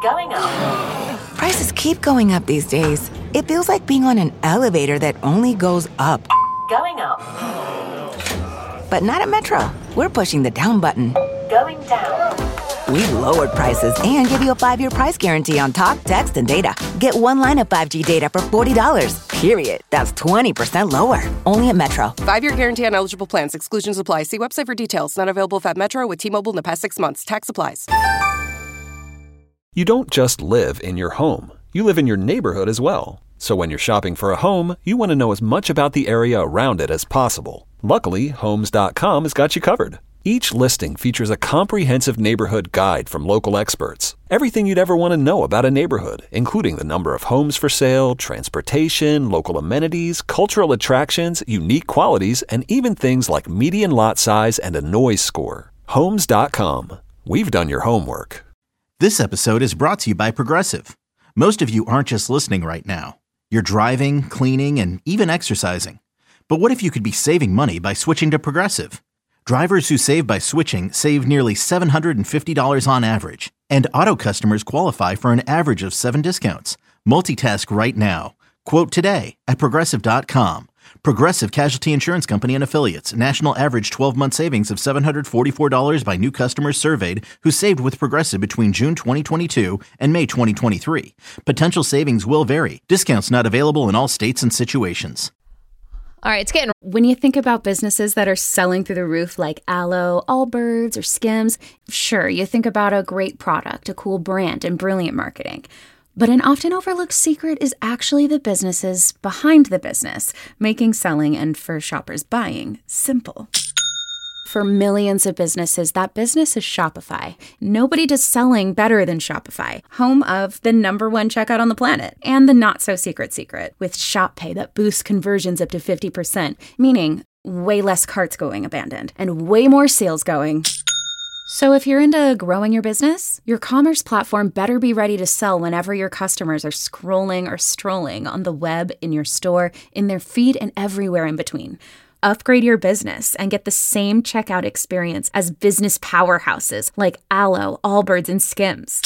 Going up. Prices keep going up these days. It feels like being on an elevator that only goes up. Going up. But not at Metro. We're pushing the down button. Going down. We've lowered prices and give you a 5-year price guarantee on talk, text, and data. Get one line of 5G data for $40, period. That's 20% lower. Only at Metro. 5-year guarantee on eligible plans. Exclusions apply. See website for details. Not available at Metro with T-Mobile in the past 6 months. Tax applies. You don't just live in your home. You live in your neighborhood as well. So when you're shopping for a home, you want to know as much about the area around it as possible. Luckily, Homes.com has got you covered. Each listing features a comprehensive neighborhood guide from local experts. Everything you'd ever want to know about a neighborhood, including the number of homes for sale, transportation, local amenities, cultural attractions, unique qualities, and even things like median lot size and a noise score. Homes.com. We've done your homework. This episode is brought to you by Progressive. Most of you aren't just listening right now. You're driving, cleaning, and even exercising. But what if you could be saving money by switching to Progressive? Drivers who save by switching save nearly $750 on average. And auto customers qualify for an average of 7 discounts. Multitask right now. Quote today at Progressive.com. Progressive Casualty Insurance Company and Affiliates. National average 12-month savings of $744 by new customers surveyed who saved with Progressive between June 2022 and May 2023. Potential savings will vary. Discounts not available in all states and situations. All right, it's getting... When you think about businesses that are selling through the roof like Aloe, Allbirds, or Skims, sure, you think about a great product, a cool brand, and brilliant marketing. But an often overlooked secret is actually the businesses behind the business, making selling and for shoppers buying simple. For millions of businesses, that business is Shopify. Nobody does selling better than Shopify, home of the #1 checkout on the planet, and the not-so-secret secret, with Shop Pay that boosts conversions up to 50%, meaning way less carts going abandoned, and way more sales going. So if you're into growing your business, your commerce platform better be ready to sell whenever your customers are scrolling or strolling on the web, in your store, in their feed, and everywhere in between. Upgrade your business and get the same checkout experience as business powerhouses like Aloe, Allbirds, and Skims.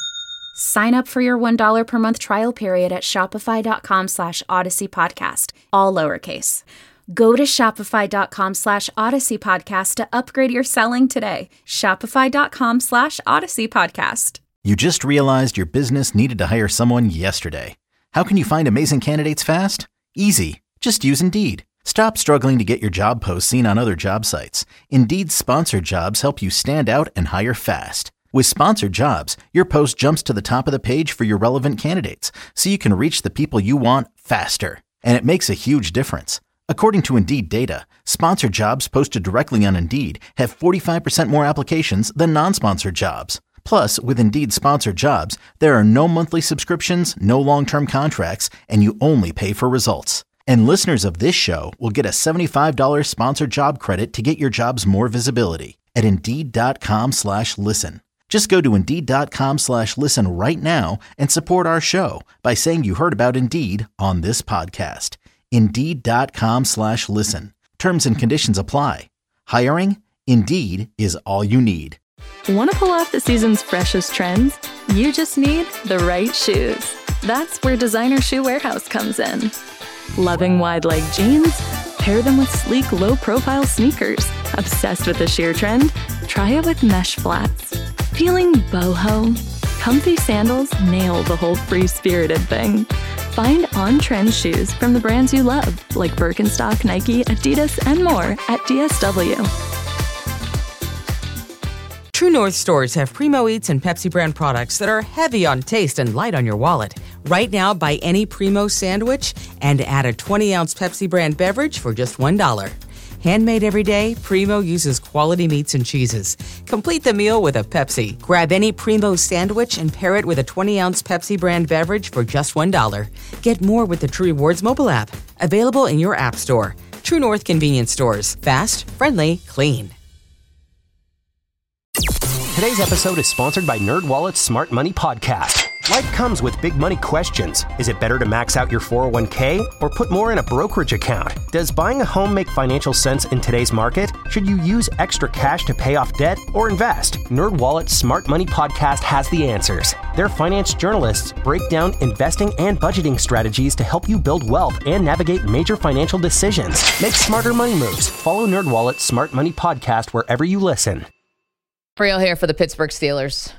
Sign up for your $1 per month trial period at shopify.com/Odyssey Podcast, all lowercase. Go to shopify.com/Odyssey Podcast to upgrade your selling today. Shopify.com/Odyssey Podcast. You just realized your business needed to hire someone yesterday. How can you find amazing candidates fast? Easy. Just use Indeed. Stop struggling to get your job posts seen on other job sites. Indeed's sponsored jobs help you stand out and hire fast. With sponsored jobs, your post jumps to the top of the page for your relevant candidates, so you can reach the people you want faster. And it makes a huge difference. According to Indeed data, sponsored jobs posted directly on Indeed have 45% more applications than non-sponsored jobs. Plus, with Indeed sponsored jobs, there are no monthly subscriptions, no long-term contracts, and you only pay for results. And listeners of this show will get a $75 sponsored job credit to get your jobs more visibility at Indeed.com/listen. Just go to Indeed.com/listen right now and support our show by saying you heard about Indeed on this podcast. Indeed.com/listen. Terms and conditions apply. Hiring? Indeed is all you need. Want to pull off the season's freshest trends? You just need the right shoes. That's where Designer Shoe Warehouse comes in. Loving wide leg jeans? Pair them with sleek, low-profile sneakers. Obsessed with the sheer trend? Try it with mesh flats. Feeling boho? Comfy sandals nail the whole free-spirited thing. Find on-trend shoes from the brands you love, like Birkenstock, Nike, Adidas, and more at DSW. True North stores have Primo Eats and Pepsi brand products that are heavy on taste and light on your wallet. Right now, buy any Primo sandwich and add a 20-ounce Pepsi brand beverage for just $1. Handmade every day, Primo uses quality meats and cheeses. Complete the meal with a Pepsi. Grab any Primo sandwich and pair it with a 20-ounce Pepsi brand beverage for just $1. Get more with the True Rewards mobile app. Available in your app store. True North convenience stores. Fast, friendly, clean. Today's episode is sponsored by NerdWallet's Smart Money Podcast. Life comes with big money questions. Is it better to max out your 401k or put more in a brokerage account? Does buying a home make financial sense in today's market? Should you use extra cash to pay off debt or invest? NerdWallet's Smart Money Podcast has the answers. Their finance journalists break down investing and budgeting strategies to help you build wealth and navigate major financial decisions. Make smarter money moves. Follow NerdWallet's Smart Money Podcast wherever you listen. Real here for the Pittsburgh Steelers.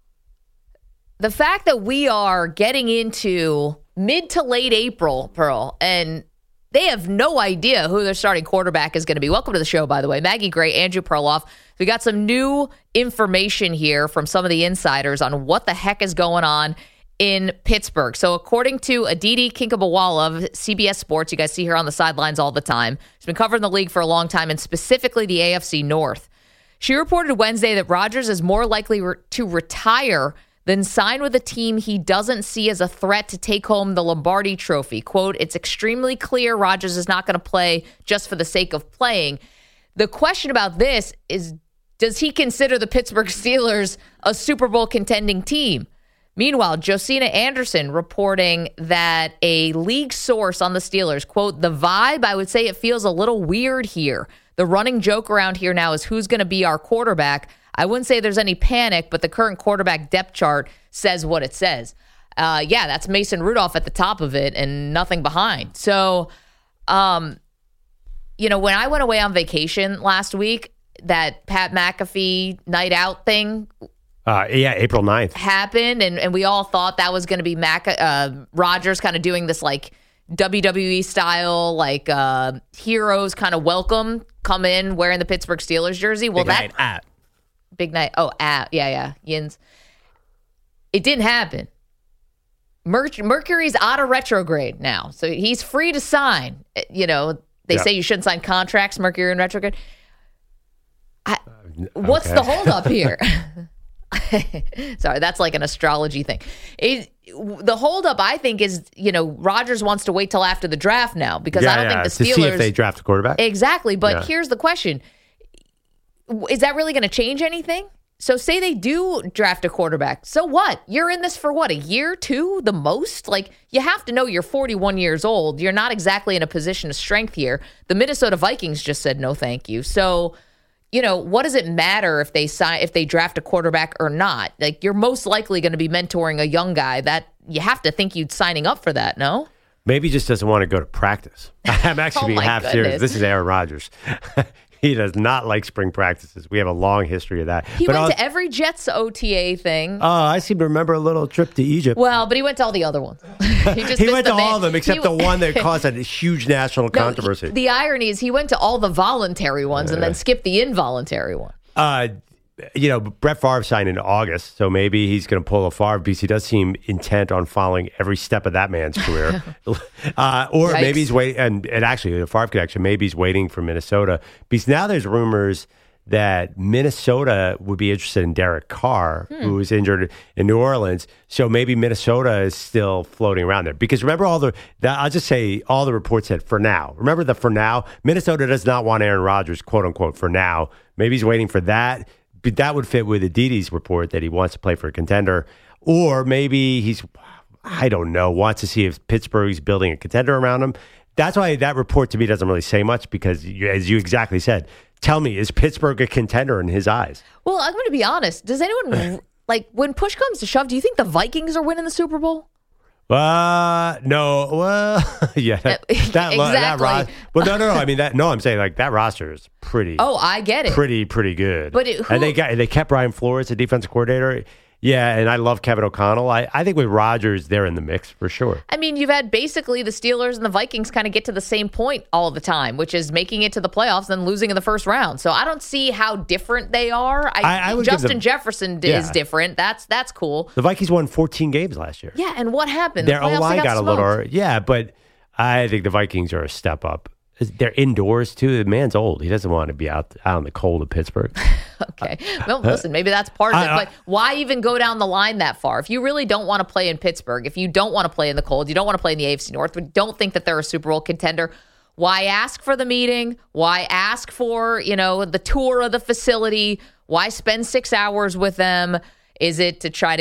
The fact that we are getting into mid to late April, Pearl, and they have no idea who their starting quarterback is going to be. Welcome to the show, by the way. Maggie Gray, Andrew Perloff. We got some new information here from some of the insiders on what the heck is going on in Pittsburgh. So according to Aditi Kinkhabwala of CBS Sports, you guys see her on the sidelines all the time. She's been covering the league for a long time, and specifically the AFC North. She reported Wednesday that Rodgers is more likely to retire than sign with a team he doesn't see as a threat to take home the Lombardi Trophy. Quote, it's extremely clear Rodgers is not going to play just for the sake of playing. The question about this is, does he consider the Pittsburgh Steelers a Super Bowl contending team? Meanwhile, Josina Anderson reporting that a league source on the Steelers, quote, the vibe, I would say it feels a little weird here. The running joke around here now is who's going to be our quarterback. I wouldn't say there's any panic, but the current quarterback depth chart says what it says. Yeah, that's Mason Rudolph at the top of it and nothing behind. So, when I went away on vacation last week, that Pat McAfee night out thing April 9th happened, and we all thought that was going to be Rodgers kind of doing this like WWE style, like heroes kind of welcome, come in wearing the Pittsburgh Steelers jersey. Well, Big night. Oh, yeah. Yins. It didn't happen. Mercury's out of retrograde now, so he's free to sign. They say you shouldn't sign contracts, Mercury in retrograde. What's the holdup here? Sorry, that's like an astrology thing. The holdup, I think, is, Rodgers wants to wait till after the draft now because I don't think the Steelers... To see if they draft a quarterback? Exactly, but here's the question. Is that really going to change anything? So say they do draft a quarterback. So what? You're in this for what, a year, two, the most? Like, you have to know you're 41 years old. You're not exactly in a position of strength here. The Minnesota Vikings just said no thank you. So, what does it matter if they draft a quarterback or not? Like, you're most likely going to be mentoring a young guy. That you have to think you'd signing up for that, no? Maybe he just doesn't want to go to practice. I'm actually being half serious. This is Aaron Rodgers. He does not like spring practices. We have a long history of that. He went to every Jets OTA thing. Oh, I seem to remember a little trip to Egypt. Well, but he went to all the other ones. He went to all of them except the one that caused a huge national controversy. The irony is he went to all the voluntary ones and then skipped the involuntary one. Brett Favre signed in August, so maybe he's going to pull a Favre because he does seem intent on following every step of that man's career. Or maybe he's waiting, and actually the Favre connection, maybe he's waiting for Minnesota because now there's rumors that Minnesota would be interested in Derek Carr, who was injured in New Orleans. So maybe Minnesota is still floating around there. Because remember I'll just say all the reports said for now. Remember the for now? Minnesota does not want Aaron Rodgers, quote unquote, for now. Maybe he's waiting for that. But that would fit with Aditi's report that he wants to play for a contender. Or maybe he's, I don't know, wants to see if Pittsburgh's building a contender around him. That's why that report to me doesn't really say much because, as you exactly said, tell me, is Pittsburgh a contender in his eyes? Well, I'm going to be honest. Does anyone, when push comes to shove, do you think the Vikings are winning the Super Bowl? No. Well, yeah. Exactly. No. I mean, I'm saying that roster is pretty. Oh, I get it. Pretty good. But and they kept Brian Flores, the defensive coordinator. Yeah, and I love Kevin O'Connell. I think with Rodgers, they're in the mix for sure. I mean, you've had basically the Steelers and the Vikings kind of get to the same point all the time, which is making it to the playoffs and losing in the first round. So I don't see how different they are. Justin Jefferson is different. That's cool. The Vikings won 14 games last year. Yeah, and what happened? Their O-line got a little... Yeah, but I think the Vikings are a step up. They're indoors, too. The man's old. He doesn't want to be out in the cold of Pittsburgh. Okay. Well, listen, maybe that's part of it. But why even go down the line that far? If you really don't want to play in Pittsburgh, if you don't want to play in the cold, you don't want to play in the AFC North, but don't think that they're a Super Bowl contender, why ask for the meeting? Why ask for, the tour of the facility? Why spend 6 hours with them? Is it to try to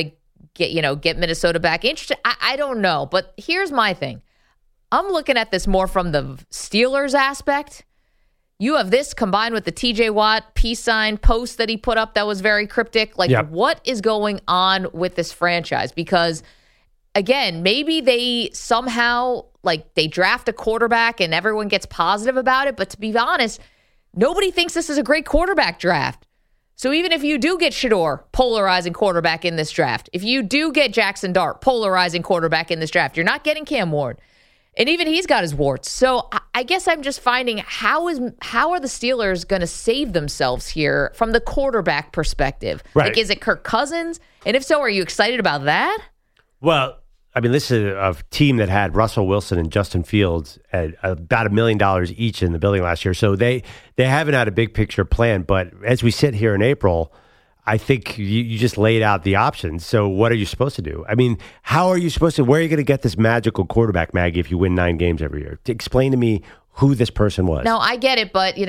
get Minnesota back interested. I don't know. But here's my thing. I'm looking at this more from the Steelers aspect. You have this combined with the TJ Watt peace sign post that he put up that was very cryptic. What is going on with this franchise? Because, again, maybe they somehow, they draft a quarterback and everyone gets positive about it. But to be honest, nobody thinks this is a great quarterback draft. So even if you do get Shedeur, polarizing quarterback in this draft, if you do get Jackson Dart, polarizing quarterback in this draft, you're not getting Cam Ward. And even he's got his warts. So I guess I'm just finding how are the Steelers going to save themselves here from the quarterback perspective? Right. Is it Kirk Cousins? And if so, are you excited about that? Well, I mean, this is a team that had Russell Wilson and Justin Fields at about $1 million each in the building last year. So they haven't had a big picture plan. But as we sit here in April, I think you just laid out the options. So what are you supposed to do? I mean, how are you supposed to, where are you going to get this magical quarterback, Maggie, if you win 9 games every year? Explain to me who this person was. No, I get it. But,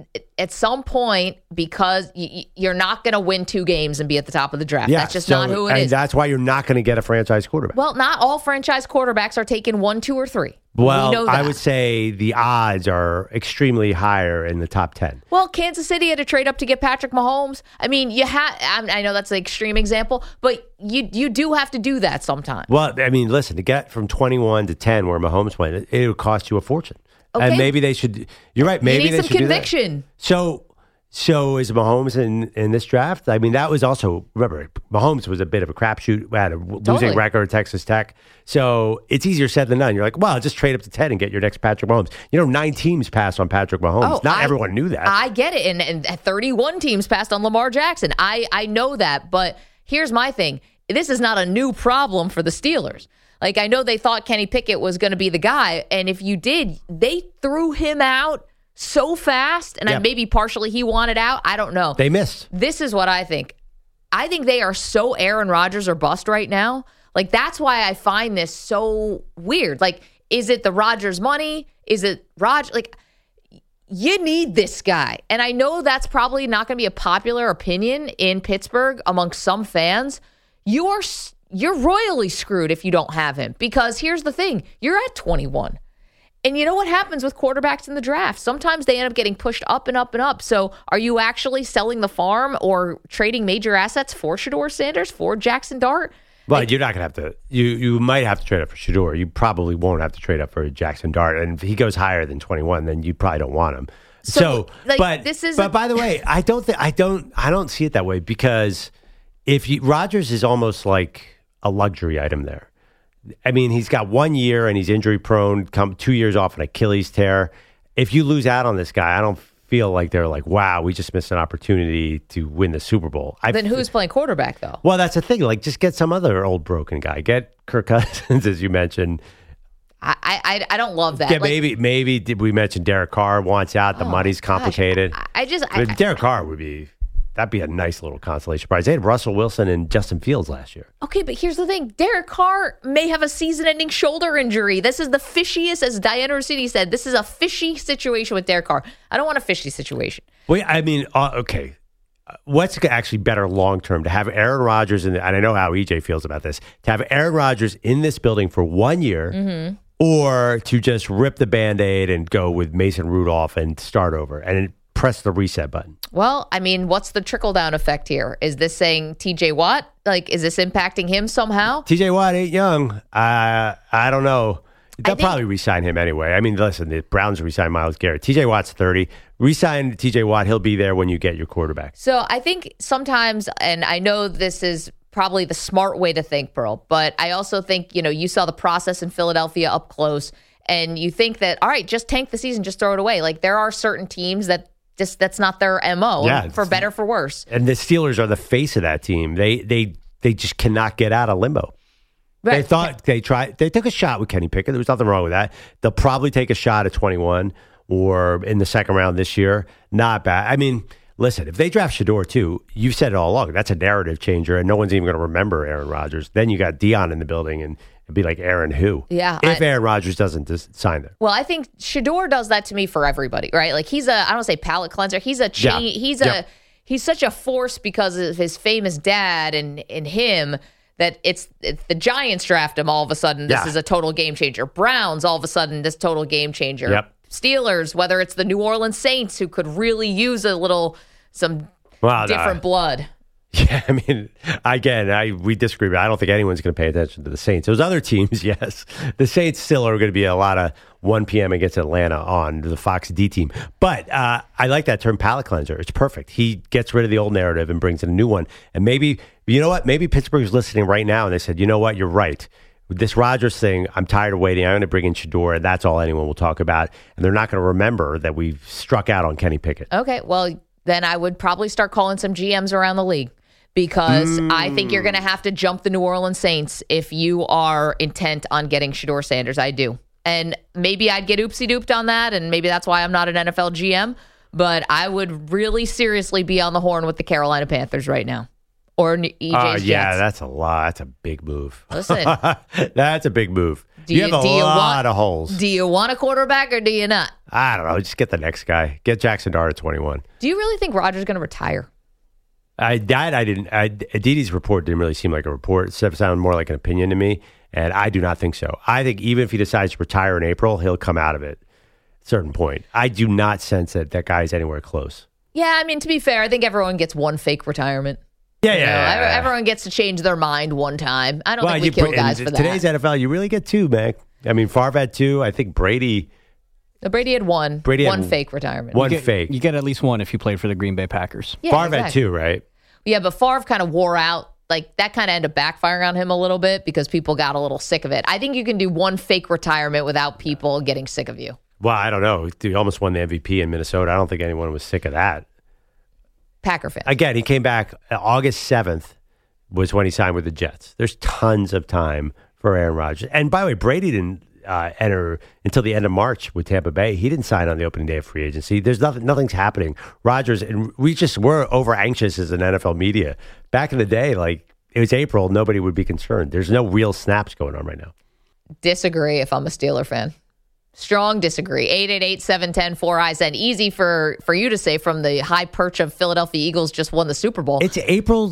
at some point, because you're not going to win 2 games and be at the top of the draft. Yeah, that's just not who it is. And that's why you're not going to get a franchise quarterback. Well, not all franchise quarterbacks are taking 1, 2, or 3. Well, we know that. I would say the odds are extremely higher in the top 10. Well, Kansas City had to trade up to get Patrick Mahomes. I mean, I know that's an extreme example, but you do have to do that sometimes. Well, I mean, listen, to get from 21 to 10 where Mahomes went, it would cost you a fortune. Okay. And maybe they should. You're right. Maybe you need they some should conviction. Do that. So is Mahomes in this draft? I mean, that was also, remember, Mahomes was a bit of a crapshoot. Had a losing record at Texas Tech. So it's easier said than done. You're like, well, just trade up to 10 and get your next Patrick Mahomes. 9 teams passed on Patrick Mahomes. Not everyone knew that. I get it. And 31 teams passed on Lamar Jackson. I know that. But here's my thing. This is not a new problem for the Steelers. I know they thought Kenny Pickett was going to be the guy. And if you did, they threw him out so fast. And maybe partially he wanted out. I don't know. They missed. This is what I think. I think they are so Aaron Rodgers or bust right now. That's why I find this so weird. Is it the Rodgers money? Is it Rodgers? You need this guy. And I know that's probably not going to be a popular opinion in Pittsburgh amongst some fans. You're royally screwed if you don't have him. Because here's the thing. You're at 21. And you know what happens with quarterbacks in the draft? Sometimes they end up getting pushed up and up and up. So are you actually selling the farm or trading major assets for Shedeur Sanders, for Jackson Dart? Well, you're not going to have to. You might have to trade up for Shedeur. You probably won't have to trade up for Jackson Dart. And if he goes higher than 21, then you probably don't want him. But by the way, I don't see it that way, because Rodgers is almost like a luxury item there. I mean, he's got 1 year and he's injury prone, 2 years off an Achilles tear. If you lose out on this guy, I don't feel like they're like, wow, we just missed an opportunity to win the Super Bowl. Then who's playing quarterback, though? Well, that's the thing. Just get some other old broken guy. Get Kirk Cousins, as you mentioned. I don't love that. Yeah, maybe did we mention Derek Carr wants out? The money's complicated. Derek Carr would be... That'd be a nice little consolation prize. They had Russell Wilson and Justin Fields last year. Okay, but here's the thing. Derek Carr may have a season-ending shoulder injury. This is the fishiest, as Diana Rossini said, this is a fishy situation with Derek Carr. I don't want a fishy situation. Wait, I mean, okay. What's actually better long-term? To have Aaron Rodgers, and I know how EJ feels about this, to have Aaron Rodgers in this building for 1 year, or to just rip the Band-Aid and go with Mason Rudolph and start over and press the reset button? Well, I mean, what's the trickle-down effect here? Is this saying TJ Watt? Is this impacting him somehow? TJ Watt ain't young. I don't know. They'll probably re-sign him anyway. I mean, listen, the Browns re-signed Myles Garrett. TJ Watt's 30. Re-sign TJ Watt. He'll be there when you get your quarterback. So I think sometimes, and I know this is probably the smart way to think, Pearl, but I also think, you saw the process in Philadelphia up close, and you think that, all right, just tank the season, just throw it away. There are certain teams that that's not their MO, for better, for worse. And the Steelers are the face of that team. They just cannot get out of limbo. Right. They took a shot with Kenny Pickett. There was nothing wrong with that. They'll probably take a shot at 21 or in the second round this year. Not bad. I mean, listen, if they draft Shedeur too, you've said it all along, that's a narrative changer, and no one's even going to remember Aaron Rodgers. Then you got Dion in the building, and it'd be like Aaron who? Yeah. If Aaron Rodgers doesn't sign there. Well, I think Shedeur does that to me for everybody, right? He's I don't say palate cleanser. He's a he's such a force because of his famous dad and him that it's the Giants draft him, all of a sudden this is a total game changer. Browns, all of a sudden, this total game changer. Yep. Steelers, whether it's the New Orleans Saints, who could really use some different blood. Yeah, I mean, again, we disagree, but I don't think anyone's going to pay attention to the Saints. Those other teams, yes. The Saints still are going to be a lot of 1 p.m. against Atlanta on the Fox D team. But I like that term, palate cleanser. It's perfect. He gets rid of the old narrative and brings in a new one. And maybe, you know what? Maybe Pittsburgh's listening right now and they said, you know what? You're right. This Rodgers thing, I'm tired of waiting. I'm going to bring in Shedeur, and that's all anyone will talk about. And they're not going to remember that we've struck out on Kenny Pickett. Okay, well, then I would probably start calling some GMs around the league. Because I think you're going to have to jump the New Orleans Saints if you are intent on getting Shedeur Sanders. I do. And maybe I'd get oopsie-dooped on that, and maybe that's why I'm not an NFL GM. But I would really seriously be on the horn with the Carolina Panthers right now. Or EJ's Jets. Yeah, that's a lot. That's a big move. Listen. That's a big move. You have a lot of holes. Do you want a quarterback or do you not? I don't know. Just get the next guy. Get Jackson Dart at 21. Do you really think Rodgers is going to retire? Aditi's report didn't really seem like a report. It sounded more like an opinion to me, and I do not think so. I think even if he decides to retire in April, he'll come out of it at a certain point. I do not sense that guy's anywhere close. Yeah, I mean, to be fair, I think everyone gets one fake retirement. Yeah. Everyone gets to change their mind one time. I don't think we kill guys for that. Today's NFL, you really get two, Mac. I mean, Favre had two. I think Brady had one. One fake retirement. Fake. You get at least one if you played for the Green Bay Packers. Yeah, Favre had two, right? Yeah, but Favre kind of wore out. Like, that kind of ended up backfiring on him a little bit because people got a little sick of it. I think you can do one fake retirement without people getting sick of you. Well, I don't know. He almost won the MVP in Minnesota. I don't think anyone was sick of that. Packer fan. Again, he came back August 7th was when he signed with the Jets. There's tons of time for Aaron Rodgers. And by the way, Brady didn't enter until the end of March with Tampa Bay. He didn't sign on the opening day of free agency. There's nothing's happening. Rodgers, and we're over anxious as an NFL media. Back in the day, like it was April, nobody would be concerned. There's no real snaps going on right now. Disagree if I'm a Steeler fan. Strong disagree. 888-710-4ISN. Easy for you to say from the high perch of Philadelphia Eagles just won the Super Bowl. It's April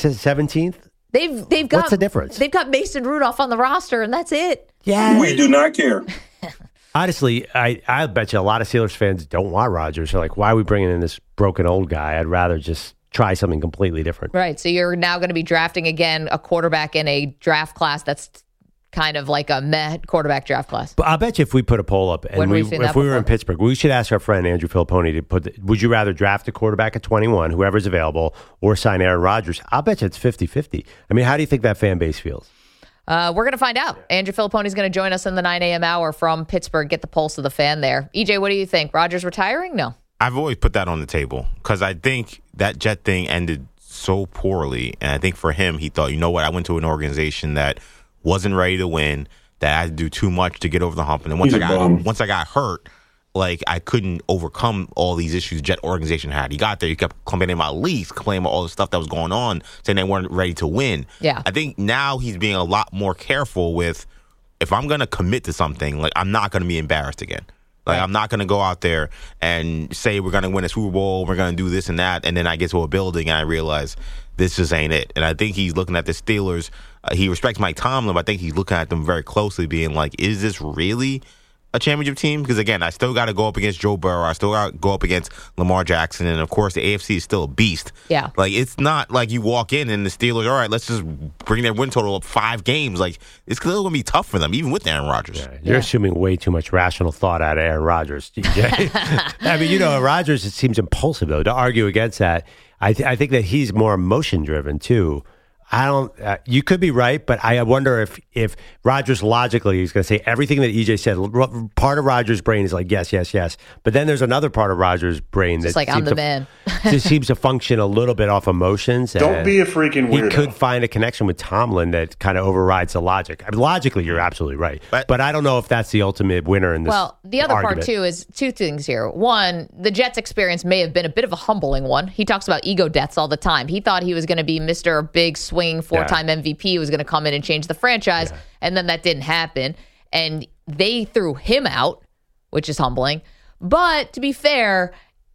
17th. They've got what's the difference? They've got Mason Rudolph on the roster, and that's it. Yeah, we do not care. Honestly, I bet you a lot of Steelers fans don't want Rodgers. They're like, why are we bringing in this broken old guy? I'd rather just try something completely different. Right. So you're now going to be drafting again a quarterback in a draft class that's kind of like a meh quarterback draft class. But I'll bet you if we put a poll up and if we were in Pittsburgh, we should ask our friend Andrew Filipponi to would you rather draft a quarterback at 21, whoever's available, or sign Aaron Rodgers? I'll bet you it's 50-50. I mean, how do you think that fan base feels? We're going to find out. Andrew Filipponi is going to join us in the 9 a.m. hour from Pittsburgh. Get the pulse of the fan there. EJ, what do you think? Rodgers retiring? No. I've always put that on the table because I think that Jet thing ended so poorly. And I think for him, he thought, you know what? I went to an organization that wasn't ready to win, that I had to do too much to get over the hump. And then once I got hurt, like I couldn't overcome all these issues Jet organization had. He got there, he kept complaining about leaks, complaining about all the stuff that was going on, saying they weren't ready to win. Yeah. I think now he's being a lot more careful with, if I'm going to commit to something, like I'm not going to be embarrassed again. Like, I'm not going to go out there and say we're going to win a Super Bowl, we're going to do this and that, and then I get to a building and I realize this just ain't it. And I think he's looking at the Steelers. He respects Mike Tomlin, but I think he's looking at them very closely, being like, is this really a championship team? Because, again, I still got to go up against Joe Burrow. I still got to go up against Lamar Jackson. And, of course, the AFC is still a beast. Yeah. Like, it's not like you walk in and the Steelers, all right, let's just bring their win total up 5 games. Like, it's still going to be tough for them, even with Aaron Rodgers. Yeah, you're assuming way too much rational thought out of Aaron Rodgers, DJ. I mean, Rodgers, it seems impulsive, though, to argue against that. I think that he's more emotion-driven, too. I don't. You could be right, but I wonder if Rodgers logically is going to say everything that EJ said. Part of Rodgers' brain is like yes, yes, yes, but then there's another part of Rodgers' brain that's like I'm the man. Just seems to function a little bit off emotions. Don't be a freaking weirdo. He could find a connection with Tomlin that kind of overrides the logic. I mean, logically, you're absolutely right, but I don't know if that's the ultimate winner in this. Well, the other argument. part too is two things here. One, the Jets' experience may have been a bit of a humbling one. He talks about ego deaths all the time. He thought he was going to be Mr. Big Swing, 4-time MVP, who was going to come in and change the franchise, and then that didn't happen. And they threw him out, which is humbling. But to be fair,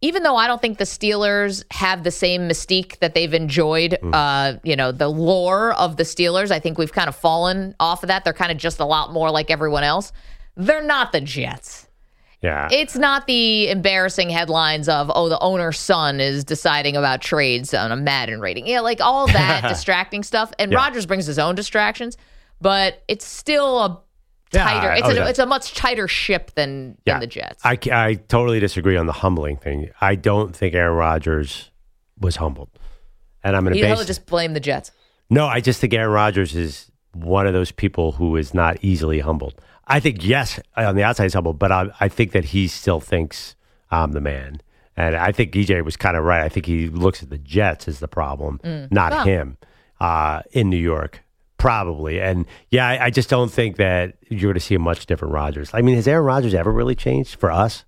even though I don't think the Steelers have the same mystique that they've enjoyed, the lore of the Steelers, I think we've kind of fallen off of that. They're kind of just a lot more like everyone else. They're not the Jets. Yeah. It's not the embarrassing headlines of, the owner's son is deciding about trades on a Madden rating. Yeah, like all that distracting stuff. And Rodgers brings his own distractions, but it's still a tighter. It's a much tighter ship than the Jets. I totally disagree on the humbling thing. I don't think Aaron Rodgers was humbled. And I'm going to He'll just blame the Jets. No, I just think Aaron Rodgers is one of those people who is not easily humbled. I think, yes, on the outside he's humble, but I think that he still thinks I'm the man. And I think EJ was kind of right. I think he looks at the Jets as the problem, not him in New York, probably. And, I just don't think that you're going to see a much different Rodgers. I mean, has Aaron Rodgers ever really changed for us?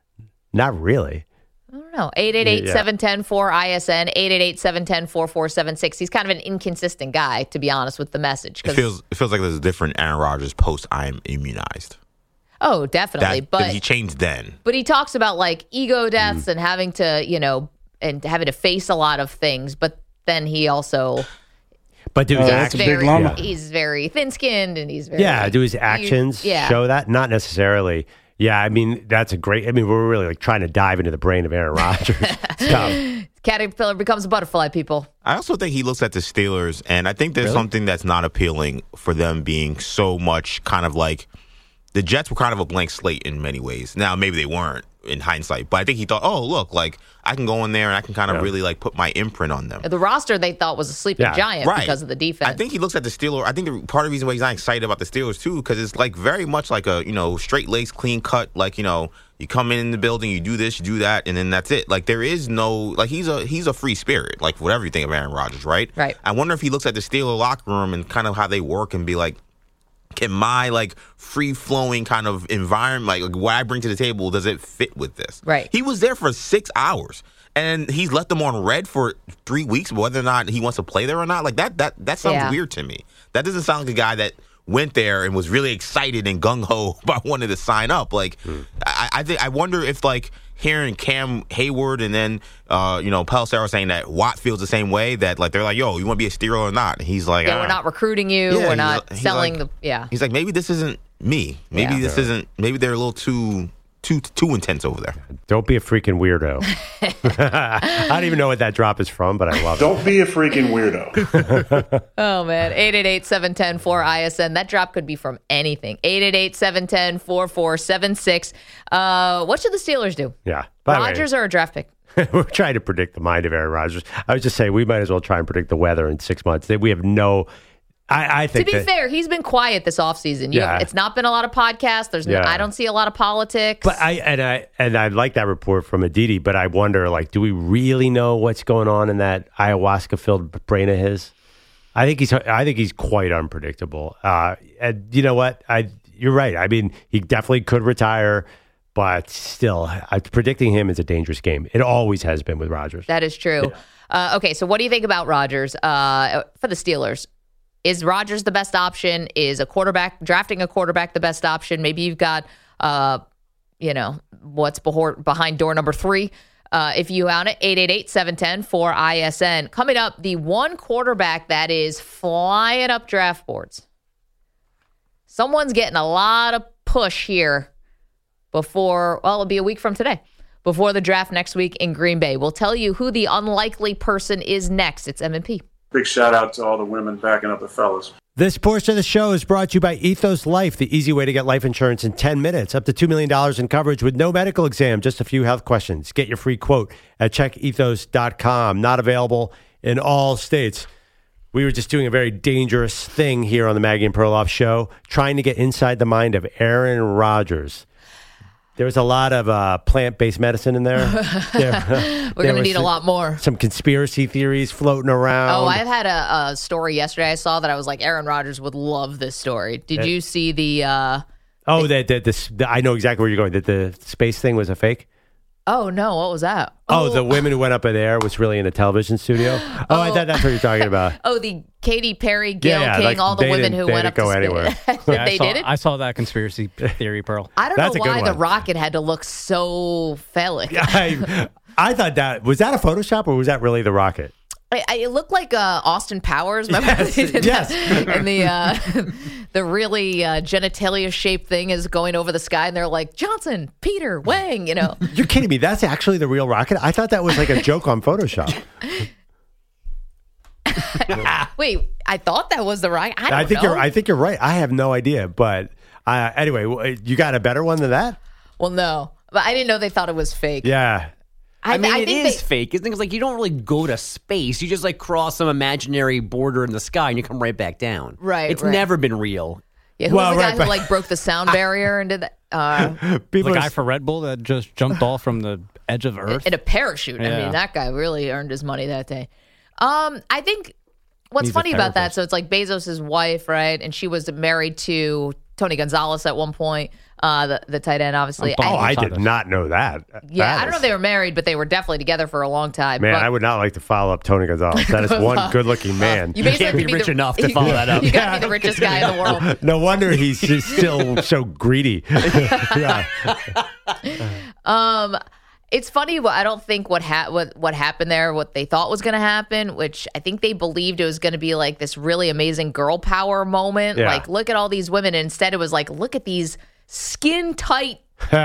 Not really. I don't know. 888-710-4ISN, 888-710-4476. He's kind of an inconsistent guy, to be honest, with the message. It feels like there's a different Aaron Rodgers post I am immunized. Oh, definitely. But he changed then. But he talks about like ego deaths and having to, and having to face a lot of things. But then he also... But do his actions, he's very thin-skinned and he's very... Yeah, do his actions show that? Not necessarily... Yeah, I mean, that's a great... I mean, we're really like trying to dive into the brain of Aaron Rodgers. Caterpillar becomes a butterfly, people. I also think he looks at the Steelers, and I think there's something that's not appealing for them being so much kind of like... The Jets were kind of a blank slate in many ways. Now, maybe they weren't in hindsight, but I think he thought, look, like, I can go in there and I can kind of really, like, put my imprint on them. The roster they thought was a sleeping giant because of the defense. I think he looks at the Steelers. I think part of the reason why he's not excited about the Steelers, too, because it's, like, very much like a, straight-laced, clean-cut, like, you come in the building, you do this, you do that, and then that's it. Like, there is no, like, he's a free spirit, like, whatever you think of Aaron Rodgers, right? Right. I wonder if he looks at the Steelers locker room and kind of how they work and be like, can my like free-flowing kind of environment, like what I bring to the table, does it fit with this? Right. He was there for 6 hours, and he's left them on red for 3 weeks, whether or not he wants to play there or not. Like that sounds weird to me. That doesn't sound like a guy that went there and was really excited and gung-ho about wanting to sign up. Like, I wonder if, like, hearing Cam Hayward and then, Pelissero saying that Watt feels the same way, that, like, they're like, yo, you want to be a Steeler or not? And he's like, we're not recruiting you. We're not selling He's like, maybe this isn't me. Maybe this isn't, maybe they're a little too intense over there. Don't be a freaking weirdo. I don't even know what that drop is from, but I love it. Don't be a freaking weirdo. Oh, man. 888-710-4ISN. That drop could be from anything. 888-710-4476. What should the Steelers do? Yeah. Rodgers or a draft pick? We're trying to predict the mind of Aaron Rodgers. I was just saying, we might as well try and predict the weather in 6 months. We have no... I think to be fair, he's been quiet this offseason. It's not been a lot of podcasts. I don't see a lot of politics. But I like that report from Aditi, but I wonder, like, do we really know what's going on in that ayahuasca-filled brain of his? I think he's quite unpredictable. And you know what? You're right. I mean, he definitely could retire, but still, predicting him is a dangerous game. It always has been with Rodgers. That is true. Yeah. Okay, so what do you think about Rodgers for the Steelers? Is Rodgers the best option? Is drafting a quarterback the best option? Maybe you've got, what's behind door number 3. If you own it, 888-710-4ISN. Coming up, the one quarterback that is flying up draft boards. Someone's getting a lot of push here it'll be a week from today, before the draft next week in Green Bay. We'll tell you who the unlikely person is next. It's M&P. Big shout out to all the women backing up the fellas. This portion of the show is brought to you by Ethos Life, the easy way to get life insurance in 10 minutes. Up to $2 million in coverage with no medical exam, just a few health questions. Get your free quote at checkethos.com. Not available in all states. We were just doing a very dangerous thing here on the Maggie and Perloff show, trying to get inside the mind of Aaron Rodgers. There was a lot of plant-based medicine in there. We're going to need a lot more. Some conspiracy theories floating around. Oh, I've had a story yesterday I saw that I was like, Aaron Rodgers would love this story. Did you see the... I know exactly where you're going. That the space thing was a fake? Oh, no. What was that? Oh, the women who went up in there was really in a television studio? I thought that's what you're talking about. Oh, the Katy Perry, Gayle King, like, all the women who went up go to anywhere. They did it? I saw that conspiracy theory, Pearl. I don't That's a know good why the one. rocket had to look so phallic. I thought that, was that a Photoshop or was that really the rocket? It looked like Austin Powers. Remember? Yes. And the really genitalia shaped thing is going over the sky, and they're like, Johnson, Peter, Wang, You're kidding me. That's actually the real rocket? I thought that was like a joke on Photoshop. Wait, I thought that was the rocket. I think you're right. I have no idea. But anyway, you got a better one than that? Well, no. But I didn't know they thought it was fake. Yeah. I mean, it think is fake. It's like you don't really go to space. You just like cross some imaginary border in the sky and you come right back down. Right. It's never been real. Yeah, who was the guy who like broke the sound barrier and did that? The guy for Red Bull that just jumped off from the edge of Earth in a parachute. Yeah. I mean, that guy really earned his money that day. I think what's He's funny a about that, therapist. so it's like Bezos' wife, right? And she was married to Tony Gonzalez at one point, the tight end, obviously. I did not know that. Yeah, That I don't know if they were married, but they were definitely together for a long time. Man, but I would not like to follow up Tony Gonzalez. That is one good-looking man. You basically have to be rich the- enough to follow that up. You got to be the richest guy in the world. No wonder he's just still so greedy. Yeah. It's funny. I don't think what happened there, what they thought was going to happen, which I think they believed it was going to be like this really amazing girl power moment. Yeah. Like, look at all these women. And instead, it was like, look at these skin tight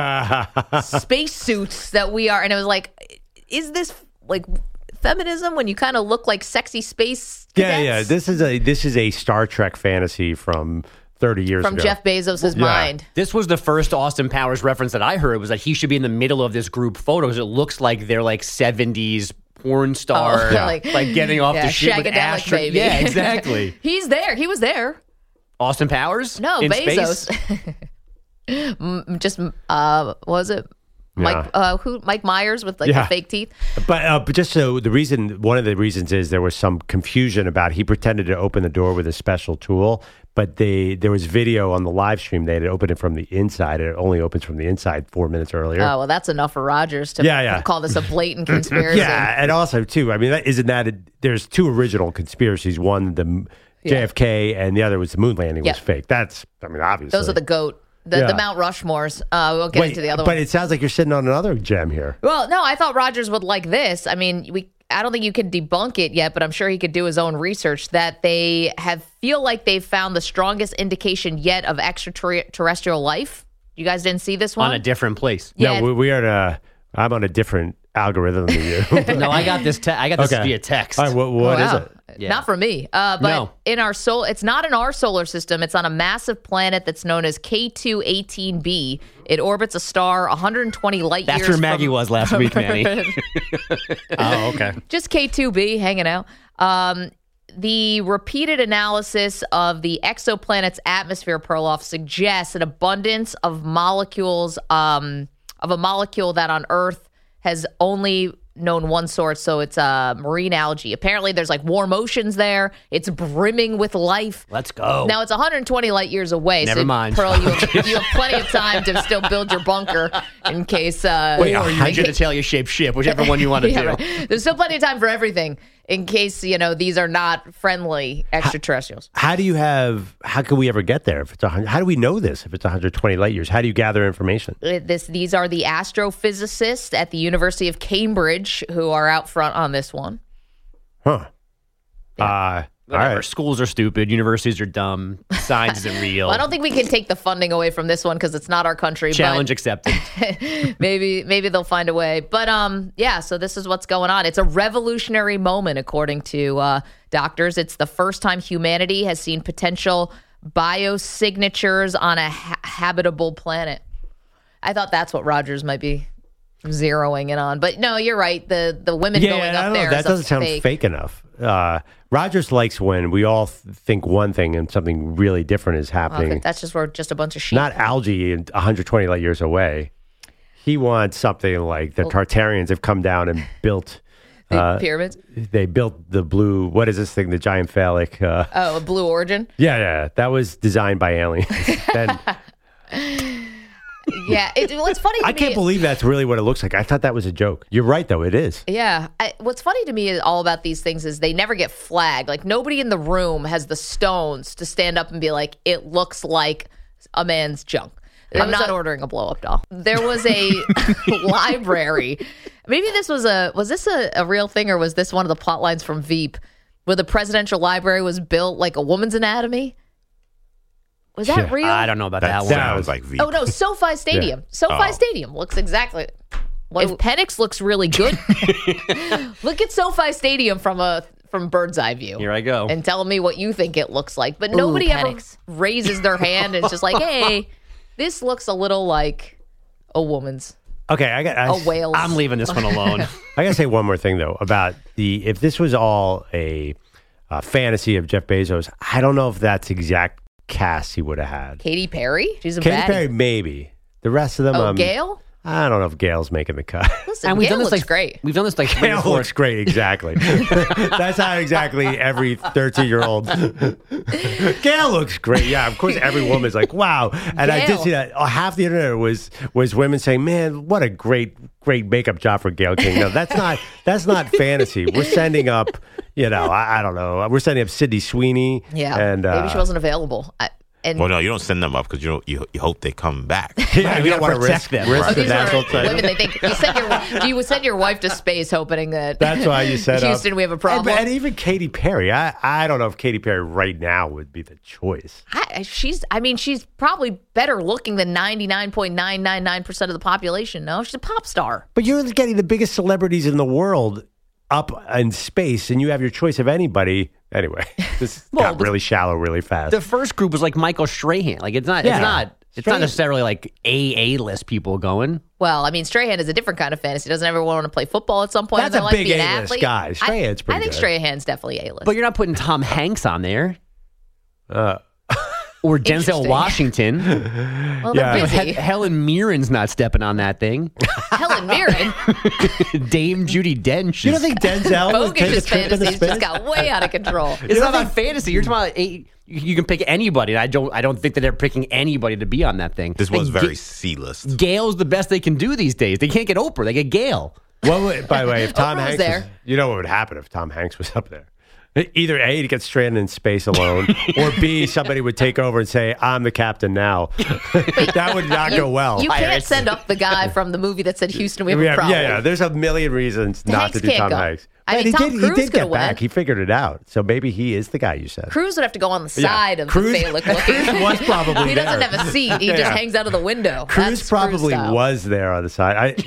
spacesuits that we are. And it was like, is this like feminism when you kind of look like sexy space cadets? Yeah. This is a Star Trek fantasy from 30 years From ago. Jeff Bezos' mind. This was the first Austin Powers reference that I heard, was that he should be in the middle of this group photo because it looks like they're like 70s porn star, like getting off the ship with Shagadelic Astro. baby. Yeah, exactly. He's there. He was there. Austin Powers? No, in Bezos. Space? Just what was it? Mike Myers with the fake teeth. But just so one of the reasons is there was some confusion about he pretended to open the door with a special tool, but there was video on the live stream. They had opened it from the inside. It only opens from the inside 4 minutes earlier. Oh, well, that's enough for Rogers to call this a blatant conspiracy. Yeah, and also too, I mean, there's two original conspiracies. One, the JFK, and the other was the moon landing was fake. That's, I mean, obviously. Those are the GOAT. The Mount Rushmores. We won't get into the other one. But it sounds like you're sitting on another gem here. Well, no, I thought Rogers would like this. I mean, I don't think you can debunk it yet, but I'm sure he could do his own research that they feel like they've found the strongest indication yet of extraterrestrial life. You guys didn't see this one? On a different place. Yeah. No, I'm on a different algorithm than you. No, I got this. I got this via text. All right, what is it? Yeah. Not for me. But in our it's not in our solar system. It's on a massive planet that's known as K2-18b. It orbits a star 120 light years. That's where Maggie was last week, Manny. Oh, okay. Just K2b hanging out. The repeated analysis of the exoplanet's atmosphere, Perloff, suggests an abundance of molecules, of a molecule that on Earth has only known one source, so it's marine algae. Apparently, there's like warm oceans there. It's brimming with life. Let's go. Now, it's 120 light years away. Never mind. Pearl, you have plenty of time to still build your bunker in case... or your genitalia-shaped ship, whichever one you want to do. Right. There's still plenty of time for everything in case, these are not friendly extraterrestrials. How can we ever get there? How do we know this if it's 120 light years? How do you gather information? These are the astrophysicists at the University of Cambridge who are out front on this one. Huh. Whatever. Right. Schools are stupid. Universities are dumb. Science isn't real. Well, I don't think we can take the funding away from this one because it's not our country. Challenge accepted. Maybe they'll find a way. But so this is what's going on. It's a revolutionary moment, according to doctors. It's the first time humanity has seen potential biosignatures on a habitable planet. I thought that's what Rogers might be zeroing in on. But no, you're right. The women going up there. That doesn't sound fake enough. Rogers likes when we all think one thing and something really different is happening. That's just a bunch of sheep. Not algae and 120 light years away. He wants something like the Tartarians have come down and built the pyramids. They built the blue. What is this thing? The giant phallic. A Blue Origin. Yeah. That was designed by aliens. Then, Yeah, what's funny to me... I can't believe that's really what it looks like. I thought that was a joke. You're right, though. It is. Yeah. What's funny to me is all about these things is they never get flagged. Like, nobody in the room has the stones to stand up and be like, it looks like a man's junk. I'm not ordering a blow-up doll. There was a library. Maybe this was this a real thing, or was this one of the plot lines from Veep, where the presidential library was built like a woman's anatomy? Was that real? I don't know about that one. Sounds like Veep. Oh, no, SoFi Stadium. Yeah. SoFi Stadium looks exactly... If Penix looks really good, look at SoFi Stadium from bird's eye view. Here I go. And tell me what you think it looks like. But nobody ever raises their hand and it's just like, hey, this looks a little like a woman's. Okay, a whale's. I'm leaving this one alone. I gotta say one more thing though about if this was all a fantasy of Jeff Bezos, I don't know if that's exact cast he would have had. Katy Perry? She's a Katy baddie. Perry, maybe. The rest of them, Gail? I don't know if Gail's making the cut. Listen, and Gail looks great. We've done this like Gail looks great, exactly. That's how exactly every 13-year-old. Gail looks great. Yeah, of course, every woman's like, wow. And Gail. I did see that. Half the internet was women saying, man, what a great makeup job for Gail King. No, that's not fantasy. We're sending up, I don't know. We're sending up Sydney Sweeney. Yeah, and maybe she wasn't available. Well, no, you don't send them up because you hope they come back. Yeah, you don't want to risk them. Risk the national title. Women, they think you would send your wife to space hoping that that's why you set Houston, up. we have a problem. And even Katy Perry, I don't know if Katy Perry right now would be the choice. She's probably better looking than 99.999% of the population. No, she's a pop star. But you're getting the biggest celebrities in the world up in space, and you have your choice of anybody. Anyway, this got really shallow really fast. The first group was like Michael Strahan. Like it's not necessarily like A-list people going. Well, I mean, Strahan is a different kind of fantasy. Doesn't everyone want to play football at some point? That's a big A-list guy. Strahan's pretty I think good. Strahan's definitely A-list. But you're not putting Tom Hanks on there. Or Denzel Washington. Well, they're busy. Helen Mirren's not stepping on that thing. Helen Mirren? Dame Judi Dench. You don't think Denzel would take a trip in the fantasies just got way out of control. It's not about fantasy. You're talking about you can pick anybody. I don't think that they're picking anybody to be on that thing. This was very C-list. Gail's the best they can do these days. They can't get Oprah. They get Gail. Well, by the way, if Tom Hanks was there, you know what would happen if Tom Hanks was up there? Either A, he'd get stranded in space alone, or B, somebody would take over and say, I'm the captain now. That would not go well. You can't send up the guy from the movie that said, Houston, we have a problem. Yeah. There's a million reasons not to do Tom Hanks. I mean, Tom Cruise he did get back. Went. He figured it out. So maybe he is the guy you said. Cruz would have to go on the side of the phallic looking. Cruz was probably He doesn't have a seat. He just hangs out of the window. Cruz probably was there on the side.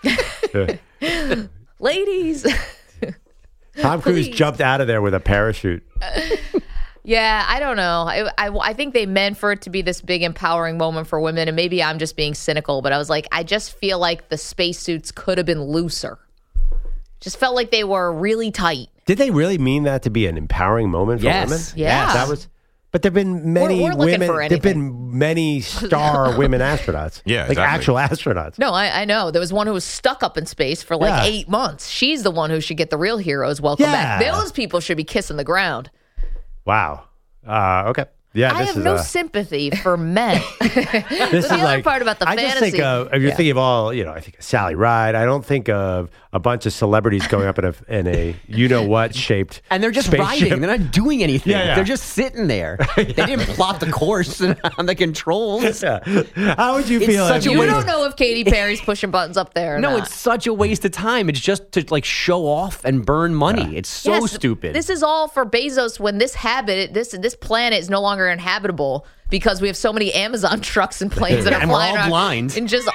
Ladies. Tom Cruise jumped out of there with a parachute. Yeah, I don't know. I think they meant for it to be this big empowering moment for women, and maybe I'm just being cynical, but I was like, I just feel like the spacesuits could have been looser. Just felt like they were really tight. Did they really mean that to be an empowering moment for women? Yeah. That was. But there've been many women. There've been many star women astronauts. Yeah, like exactly. actual astronauts. No, I know. There was one who was stuck up in space for 8 months. She's the one who should get the real heroes welcome back. Those people should be kissing the ground. Wow. Okay. Yeah, I have no sympathy for men. This is the other part about the fantasy. I just think if you're thinking of all, I think of Sally Ride. I don't think of a bunch of celebrities going up in a what shaped and they're just spaceship. riding. They're not doing anything. Yeah. They're just sitting there. They didn't plot the course on the controls. Yeah. How would you feel? You don't know if Katy Perry's pushing buttons up there or no, not. It's such a waste of time. It's just to show off and burn money. It's so stupid. This is all for Bezos when this planet is no longer inhabitable because we have so many Amazon trucks and planes that are flying around blind and just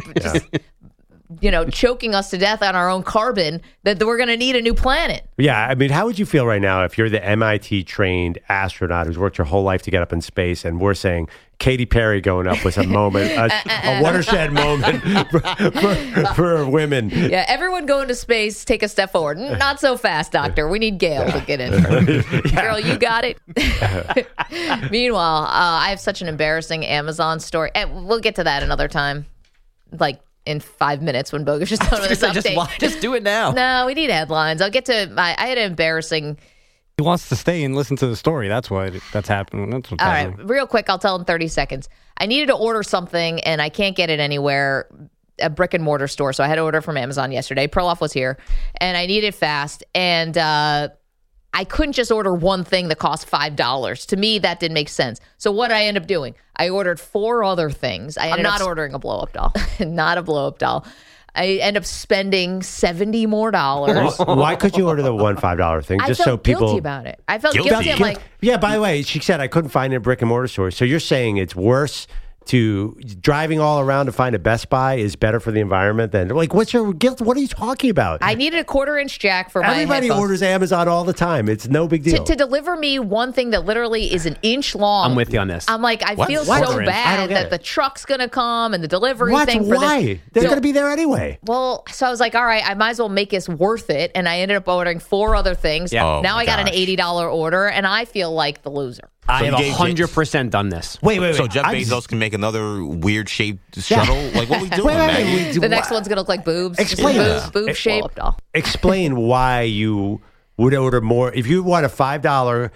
choking us to death on our own carbon that we're going to need a new planet. Yeah, I mean, how would you feel right now if you're the MIT-trained astronaut who's worked your whole life to get up in space, and we're saying Katy Perry going up was a moment, a watershed moment for women? Yeah, everyone going to space, take a step forward. Not so fast, Doctor. We need Gail to get in. Girl, you got it. Meanwhile, I have such an embarrassing Amazon story. And we'll get to that another time. In 5 minutes when Bogus is done with this update. Just do it now. No, we need headlines. I'll get to I had an embarrassing He wants to stay and listen to the story. That's that's happening. That's what's happening. Right, real quick, I'll tell in 30 seconds. I needed to order something, and I can't get it anywhere, a brick and mortar store. So I had to order from Amazon yesterday. Perloff was here, and I needed it fast. And I couldn't just order one thing that cost $5. To me, that didn't make sense. So what I ended up doing, I ordered 4 other things. I'm not ordering a blow-up doll. Not a blow-up doll. I end up spending $70 more. Why could you order the one $5 thing? I Just felt so people guilty about it. I felt guilty. I'm like, yeah. By the way, she said I couldn't find it in a brick and mortar store. So you're saying it's worse to driving all around to find a Best Buy is better for the environment than what's your guilt? What are you talking about? I needed a 1/4-inch jack for my Everybody headphones. orders Amazon all the time. It's no big deal. To deliver me one thing that literally is an inch long. I'm with you on this. I'm like, I feel so bad that the truck's going to come and the delivery thing for Why? They're going to be there anyway. Well, so I was like, all right, I might as well make this worth it. And I ended up ordering 4 other things. Yeah. Oh, now I got gosh. an $80 order, and I feel like the loser. I have 100% done this. Wait. So Jeff Bezos can make another weird shaped shuttle? Like, what are we doing, man? The next one's going to look like boobs. Explain Just boob shape. Explain why you would order more. If you want a $5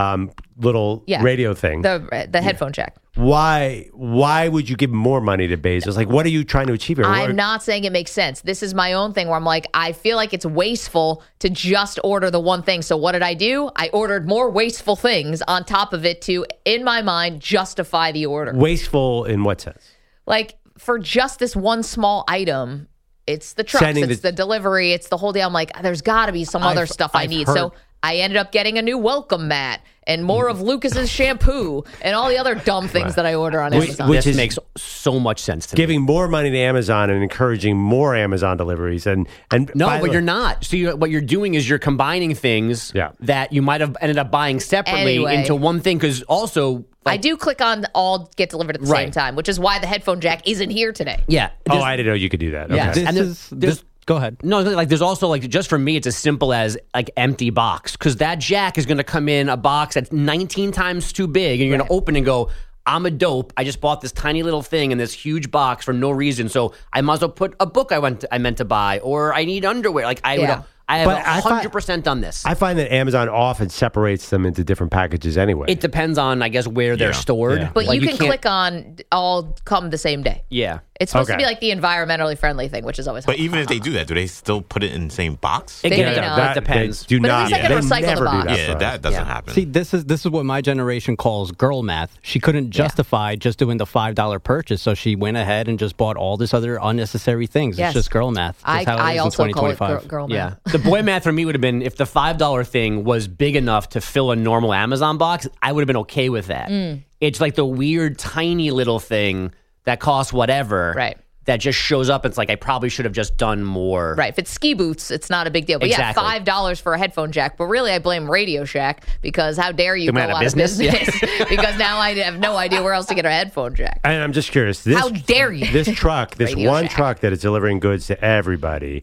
little radio thing. The headphone jack. Why would you give more money to Bezos? Like, what are you trying to achieve here? I'm not saying it makes sense. This is my own thing where I'm like, I feel like it's wasteful to just order the one thing. So what did I do? I ordered more wasteful things on top of it to, in my mind, justify the order. Wasteful in what sense? Like, for just this one small item, it's the trucks, it's the delivery, it's the whole day. I'm like, there's got to be some other stuff I need. So I ended up getting a new welcome mat and more of Lucas's shampoo and all the other dumb things that I order on Amazon. Which makes so much sense to me. Giving more money to Amazon and encouraging more Amazon deliveries. And no, but you're not. So what you're doing is you're combining things that you might have ended up buying separately into one thing. Because also, I do click on all get delivered at the same time, which is why the headphone jack isn't here today. Yeah. I didn't know you could do that. Yeah. Okay. Go ahead. No, like there's also like just for me, it's as simple as like empty box because that jack is going to come in a box that's 19 times too big, and you're going to open and go, "I'm a dope. I just bought this tiny little thing in this huge box for no reason. So I might as well put a book I meant to buy, or I need underwear. Like I have 100% done this. I find that Amazon often separates them into different packages anyway. It depends on, I guess, where they're stored. Yeah. But like you can click on all come the same day. Yeah. It's supposed to be like the environmentally friendly thing, which is always But even if they do that, do they still put it in the same box? It depends. They do But at not. least I can recycle never the box. do that. Yeah, that doesn't happen. See, this is what my generation calls girl math. She couldn't justify just doing the $5 purchase, so she went ahead and just bought all this other unnecessary things. Yes. It's just girl math. Just how it I is also in call it 2025. girl Yeah. math. The boy math for me would have been if the $5 thing was big enough to fill a normal Amazon box, I would have been okay with that. It's like the weird, tiny little thing that costs whatever. Right. That just shows up. It's like I probably should have just done more. Right. If it's ski boots, it's not a big deal. But Exactly. yeah, $5 for a headphone jack. But really, I blame Radio Shack because how dare you They go went out of business? Because now I have no idea where else to get a headphone jack. And I'm just curious. How dare you? This truck, this Radio one Shack. truck that is delivering goods to everybody,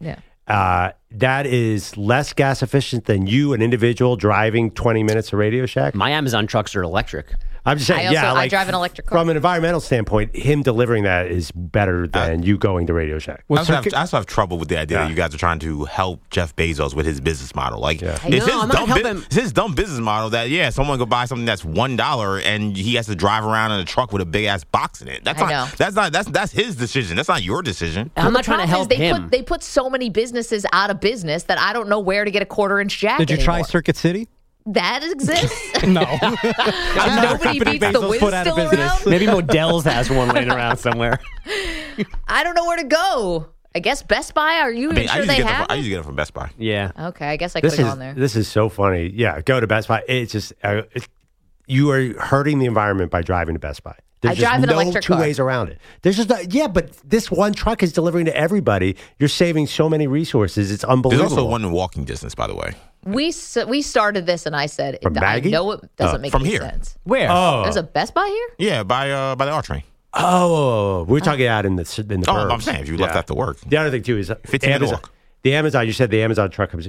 that is less gas efficient than you, an individual, driving 20 minutes to Radio Shack? My Amazon trucks are electric. I'm just saying, I drive an electric car. From an environmental standpoint, him delivering that is better than you going to Radio Shack. I also have trouble with the idea that you guys are trying to help Jeff Bezos with his business model. Like, it's his dumb business model that, someone could buy something that's $1 and he has to drive around in a truck with a big ass box in it. That's his decision. That's not your decision. I'm not trying to help him. They put so many businesses out of business that I don't know where to get a 1/4-inch jack. Did you try anymore. Circuit City? That exists? No. Nobody beats the Wiz still around? Maybe Modell's has one laying around somewhere. I don't know where to go. I guess Best Buy. Are you sure they have? I usually get it from Best Buy. Yeah. Okay, I guess I could have gone there. This is so funny. Yeah, go to Best Buy. It's just you are hurting the environment by driving to Best Buy. There's I drive just an electric two car. ways around it. There's just but this one truck is delivering to everybody. You're saving so many resources. It's unbelievable. There's also one in walking distance, by the way. We started this, and I said, From I Maggie? know it doesn't make from any here. sense. Where? There's a Best Buy here? Yeah, by the R train. We're talking out in the burbs. I'm saying if you left after work. The other thing too is 15-minute walk. The Amazon. You said the Amazon truck comes.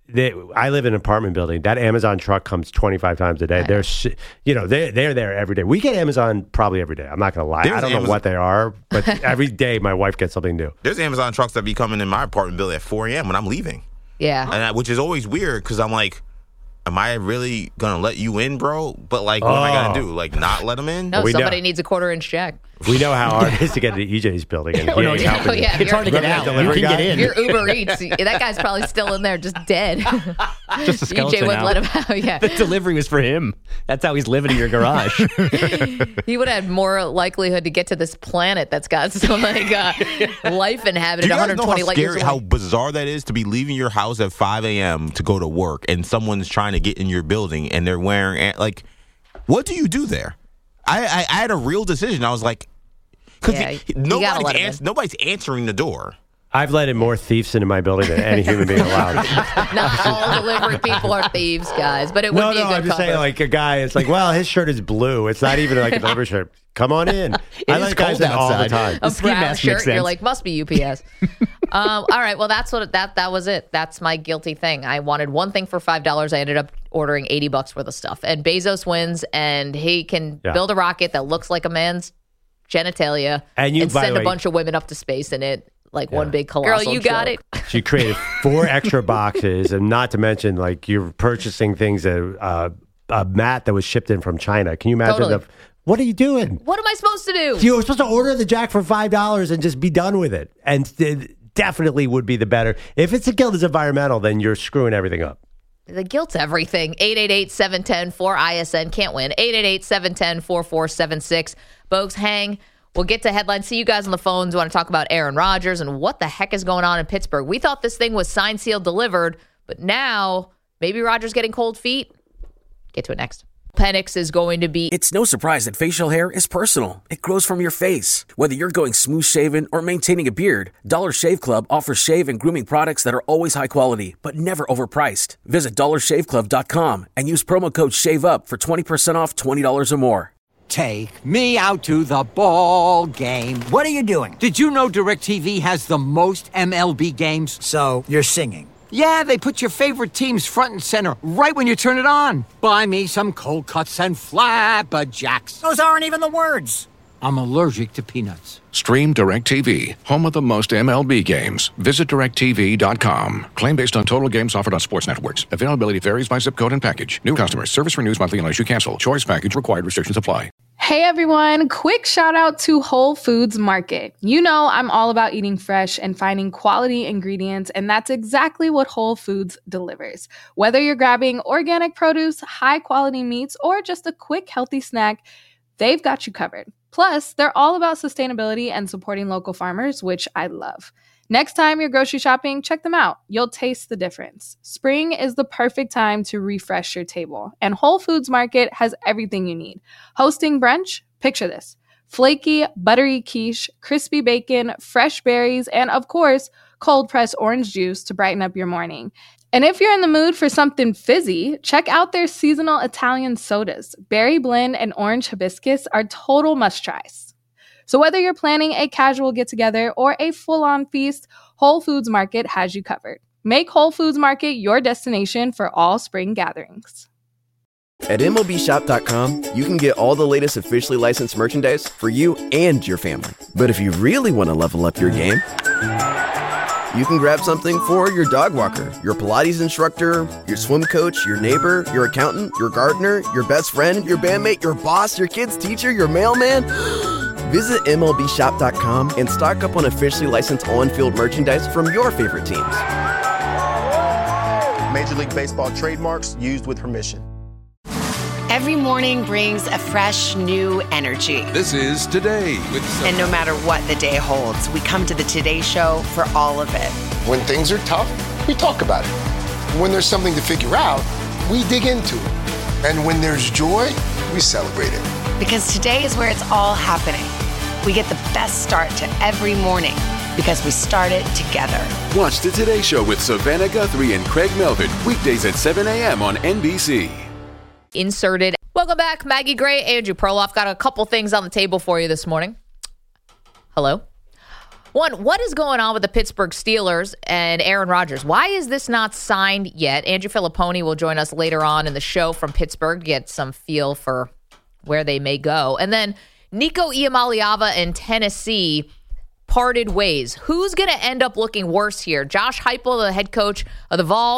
I live in an apartment building. That Amazon truck comes 25 times a day. They're there every day. We get Amazon probably every day. I'm not going to lie. I don't know what they are, but every day my wife gets something new. There's Amazon trucks that be coming in my apartment building at 4 a.m. when I'm leaving. Yeah. And which is always weird because I'm like, am I really gonna let you in, bro? But like, what am I gonna do? Like, not let him in? No, somebody needs a quarter-inch check. We know how hard it is to get into EJ's building. And It's hard to get out. You can get in. Your Uber Eats, that guy's probably still in there, just dead. Just a skeleton EJ wouldn't out. let him out. Yeah, The delivery was for him. That's how he's living in your garage. he would have had more likelihood to get to this planet that's got some life inhabited. Do you guys know 120 how light years scary, away. how bizarre that is to be leaving your house at 5 a.m. to go to work, and someone's trying to get in your building, and they're wearing like, what do you do there? I had a real decision. I was like, because nobody's answering the door. I've let in more thieves into my building than any human being allowed. Not all delivery people are thieves, guys, but it would be a good I'm just cover. saying, like a guy, it's like, well, his shirt is blue. It's not even like a delivery shirt. Come on in. I let guys in all the time. A brown shirt, you're like, must be UPS. All right, well, that's what that was it. That's my guilty thing. I wanted one thing for $5. I ended up ordering $80 worth of stuff. And Bezos wins, and he can build a rocket that looks like a man's genitalia and by the send a way- bunch of women up to space in it. Like one big colossal Girl, you got joke. it. She created 4 extra boxes, and not to mention, like, you're purchasing things that a mat that was shipped in from China. Can you imagine? Totally. What are you doing? What am I supposed to do? You were supposed to order the Jack for $5 and just be done with it. And it definitely would be the better. If it's a guilt is environmental, then you're screwing everything up. The guilt's everything. 888-710-4ISN. Can't win. 888-710-4476. Bogues, hang. We'll get to headlines. See you guys on the phones. We want to talk about Aaron Rodgers and what the heck is going on in Pittsburgh. We thought this thing was signed, sealed, delivered, but now maybe Rodgers getting cold feet. Get to it next. Penix is going to be... It's no surprise that facial hair is personal. It grows from your face. Whether you're going smooth shaven or maintaining a beard, Dollar Shave Club offers shave and grooming products that are always high quality, but never overpriced. Visit DollarShaveClub.com and use promo code SHAVEUP for 20% off $20 or more. Take me out to the ball game. What are you doing? Did you know DirecTV has the most MLB games? So, you're singing. Yeah, they put your favorite teams front and center right when you turn it on. Buy me some cold cuts and flapjacks. Those aren't even the words. I'm allergic to peanuts. Stream DirecTV, home of the most MLB games. Visit DirecTV.com. Claim based on total games offered on sports networks. Availability varies by zip code and package. New customers. Service renews monthly unless you cancel. Choice package required. Restrictions apply. Hey everyone, quick shout out to Whole Foods Market. You know I'm all about eating fresh and finding quality ingredients, and that's exactly what Whole Foods delivers. Whether you're grabbing organic produce, high quality meats, or just a quick healthy snack, they've got you covered. Plus, they're all about sustainability and supporting local farmers, which I love. Next time you're grocery shopping, check them out. You'll taste the difference. Spring is the perfect time to refresh your table, and Whole Foods Market has everything you need. Hosting brunch? Picture this. Flaky, buttery quiche, crispy bacon, fresh berries, and of course, cold-pressed orange juice to brighten up your morning. And if you're in the mood for something fizzy, check out their seasonal Italian sodas. Berry blend and orange hibiscus are total must-tries. So whether you're planning a casual get-together or a full-on feast, Whole Foods Market has you covered. Make Whole Foods Market your destination for all spring gatherings. At MLBshop.com, you can get all the latest officially licensed merchandise for you and your family. But if you really want to level up your game, you can grab something for your dog walker, your Pilates instructor, your swim coach, your neighbor, your accountant, your gardener, your best friend, your bandmate, your boss, your kid's teacher, your mailman. Visit MLBshop.com and stock up on officially licensed on-field merchandise from your favorite teams. Major League Baseball trademarks used with permission. Every morning brings a fresh, new energy. This is Today with And no matter what the day holds, we come to the Today Show for all of it. When things are tough, we talk about it. When there's something to figure out, we dig into it. And when there's joy, we celebrate it. Because today is where it's all happening. We get the best start to every morning because we start it together. Watch the Today Show with Savannah Guthrie and Craig Melvin, weekdays at 7 a.m. on NBC. Inserted. Welcome back, Maggie Gray, Andrew Perloff. Got a couple things on the table for you this morning. Hello. One, what is going on with the Pittsburgh Steelers and Aaron Rodgers? Why is this not signed yet? Andrew Filipponi will join us later on in the show from Pittsburgh to get some feel for where they may go. And then Nico Iamaleava and Tennessee parted ways. Who's going to end up looking worse here? Josh Heupel, the head coach of the Vols,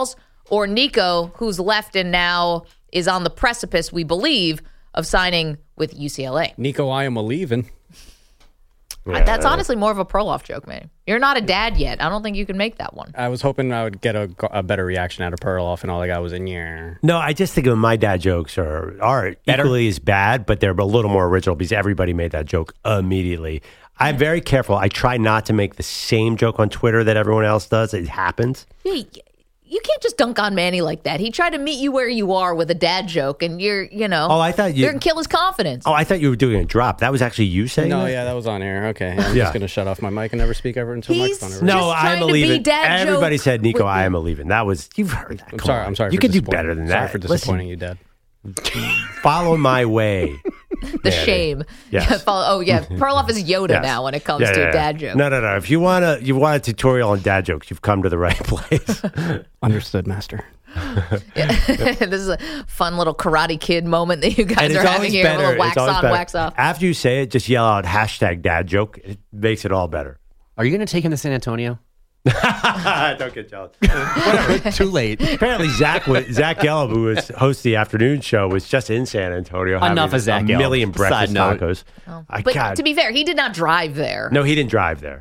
or Nico, who's left and now is on the precipice, we believe, of signing with UCLA. Nico, I am a-leaving. That's honestly more of a Perloff joke, man. You're not a dad yet. I don't think you can make that one. I was hoping I would get a better reaction out of Perloff, and all I got was No, I just think of my dad jokes are equally as bad, but they're a little more original because everybody made that joke immediately. I'm very careful. I try not to make the same joke on Twitter that everyone else does. It happens. You can't just dunk on Manny like that. He tried to meet you where you are with a dad joke, and you're I thought you're going to kill his confidence. Oh, I thought you were doing a drop. That was actually you saying that? No, yeah, that was on air. Okay. I'm just going to shut off my mic and never speak ever until microphone ever. No, I'm a leaving. Everybody said, Nico, I am a leaving. That was, you've heard that. I'm sorry. You could do better than that. Sorry for disappointing you, Dad. Follow my way. The shame. Yes. Perloff is Yoda now when it comes to dad jokes. No. If you want a tutorial on dad jokes, you've come to the right place. Understood, master. This is a fun little Karate Kid moment that you guys are having here. A little wax on, wax off. After you say it, just yell out #dad joke. It makes it all better. Are you going to take him to San Antonio? Don't get jealous. Whatever. Too late. Apparently, Zach Gelb, who hosts the afternoon show, was just in San Antonio. Enough of Zach Gelb. A million breakfast tacos. Oh. But to be fair, he did not drive there. No, he didn't drive there.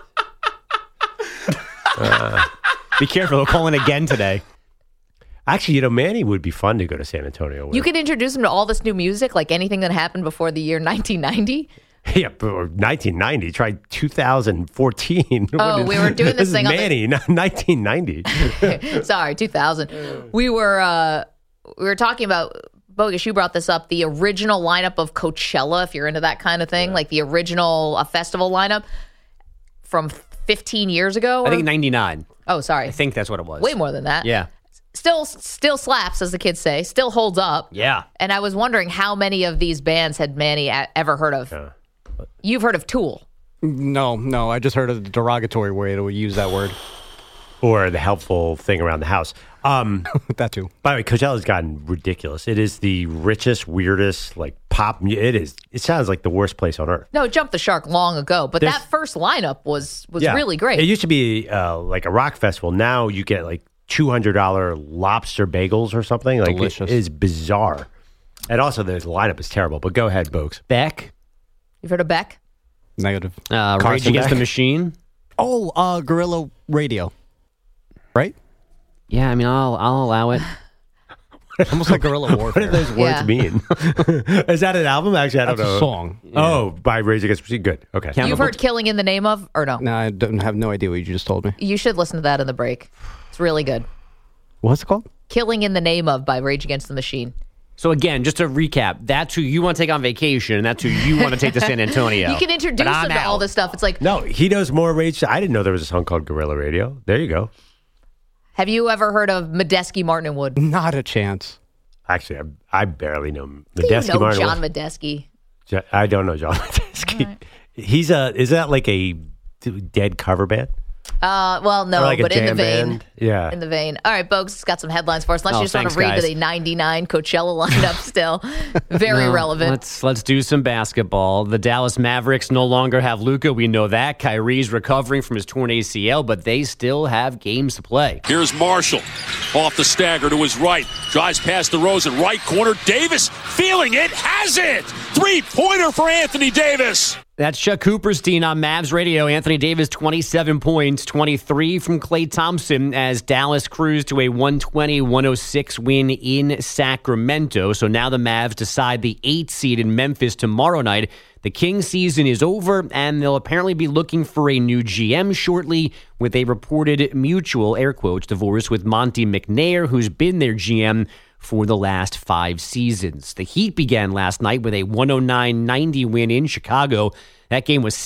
Be careful. They'll call in again today. Actually, Manny would be fun to go to San Antonio with. You could introduce him to all this new music, like anything that happened before the year 1990. Yeah, or 1990. Try 2014. Oh, we were doing this thing on Manny, not 1990. Sorry, 2000. We were talking about, Bogus, you brought this up, the original lineup of Coachella, if you're into that kind of thing, like the original festival lineup from 15 years ago. I think 99. Oh, sorry. I think that's what it was. Way more than that. Yeah. Still slaps, as the kids say. Still holds up. Yeah. And I was wondering how many of these bands had Manny ever heard of. You've heard of Tool? No. I just heard of the derogatory way to use that word. Or the helpful thing around the house. That too. By the way, Coachella's gotten ridiculous. It is the richest, weirdest, pop. It is. It sounds like the worst place on earth. No, it jumped the shark long ago. But that first lineup was really great. It used to be like a rock festival. Now you get $200 lobster bagels or something. Delicious. It is bizarre. And also, the lineup is terrible. But go ahead, Bogues. Beck. You've heard of Beck? Negative. Rage Against the Machine. Oh, Guerrilla Radio. Right? Yeah, I mean, I'll allow it. Almost like guerrilla warfare. What do those words mean? Is that an album? Actually, I don't know. That's a song. Yeah. Oh, by Rage Against the Machine. Good. Okay. You've heard Killing in the Name of, or no? No, I have no idea what you just told me. You should listen to that in the break. It's really good. What's it called? Killing in the Name of by Rage Against the Machine. So again, just to recap, that's who you want to take on vacation, and that's who you want to take to San Antonio. You can introduce them to all this stuff. It's like... No, he knows more Rage. I didn't know there was a song called Guerrilla Radio. There you go. Have you ever heard of Medeski, Martin and Wood? Not a chance. Actually, I barely know Medeski. Do you know Martin John Medeski? I don't know John Medeski. Right. Is that like a Dead cover band? Well, no, but in the vein. Band? Yeah. In the vein. All right, Bogues has got some headlines for us. Unless you just want to read guys. the 99 Coachella lineup still. Very relevant. Let's do some basketball. The Dallas Mavericks no longer have Luka. We know that. Kyrie's recovering from his torn ACL, but they still have games to play. Here's Marshall off the stagger to his right. Drives past DeRozan, right corner. Davis feeling it, has it. 3-pointer for Anthony Davis. That's Chuck Cooperstein on Mavs Radio. Anthony Davis, 27 points, 23 from Klay Thompson as Dallas cruised to a 120-106 win in Sacramento. So now the Mavs decide the 8th seed in Memphis tomorrow night. The Kings season is over, and they'll apparently be looking for a new GM shortly with a reported mutual, air quotes, divorce with Monty McNair, who's been their GM for the last 5 seasons. The Heat began last night with a 109-90 win in Chicago. That game was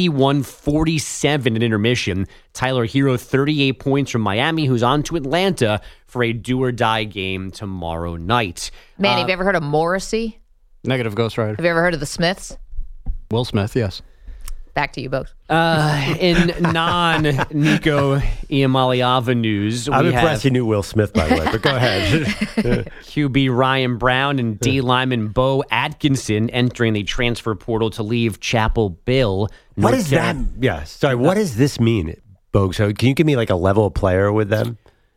71-47 in intermission. Tyler Hero, 38 points from Miami, who's on to Atlanta for a do-or-die game tomorrow night. Manny, have you ever heard of Morrissey? Negative, Ghost Rider. Have you ever heard of the Smiths? Will Smith, yes. Back to you both. In non-Nico Iamaleava news, I'm impressed you knew Will Smith, by the way, but go ahead. QB Ryan Brown and D lineman Bo Atkinson entering the transfer portal to leave Chapel Bill. What is that? Yeah, sorry. What does this mean, Bogue? So can you give me like a level of player with them?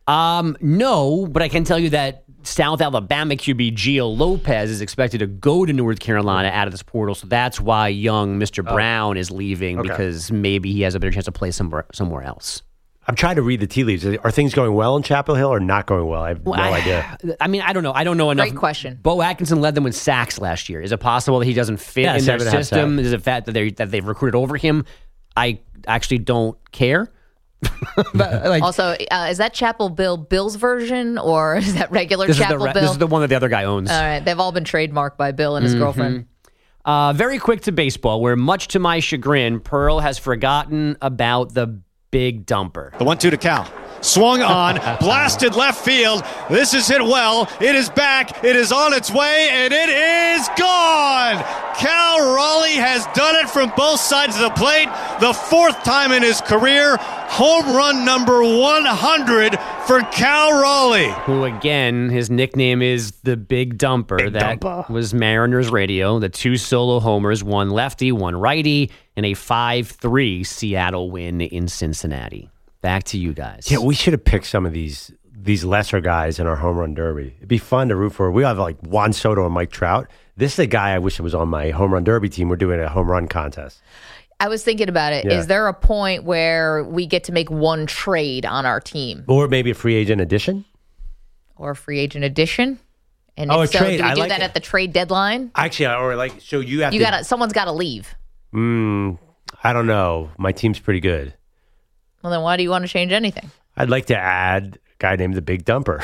No, but I can tell you that South Alabama QB Gio Lopez is expected to go to North Carolina out of this portal, so that's why young Mr. Brown is leaving, because maybe he has a better chance to play somewhere else. I'm trying to read the tea leaves. Are things going well in Chapel Hill or not going well? I have no idea. I mean, I don't know. I don't know enough. Great question. Bo Atkinson led them with sacks last year. Is it possible that he doesn't fit in their system? Is it fact that they've recruited over him? I actually don't care. But, also, is that Chapel Bill's version, or is that regular Chapel Bill? This is the one that the other guy owns. All right. They've all been trademarked by Bill and his girlfriend. Very quick to baseball, where much to my chagrin, Pearl has forgotten about the big dumper. The 1-2 to Cal. Swung on, blasted left field. This is hit well. It is back. It is on its way, and it is gone. Cal Raleigh has done it from both sides of the plate. The fourth time in his career. Home run number 100 for Cal Raleigh. Who, again, his nickname is the Big Dumper. That was Mariners radio. The 2 solo homers, one lefty, one righty, and a 5-3 Seattle win in Cincinnati. Back to you guys. Yeah, we should have picked some of these lesser guys in our home run derby. It'd be fun to root for. We have like Juan Soto and Mike Trout. This is a guy I wish was on my home run derby team. We're doing a home run contest. I was thinking about it. Yeah. Is there a point where we get to make one trade on our team? Or maybe a free agent addition? Or a free agent addition? And a if so, trade. do we I do like that it. at the trade deadline? Actually, or like, so you have Someone's got to leave. I don't know. My team's pretty good. Well, then why do you want to change anything? I'd like to add a guy named the Big Dumper.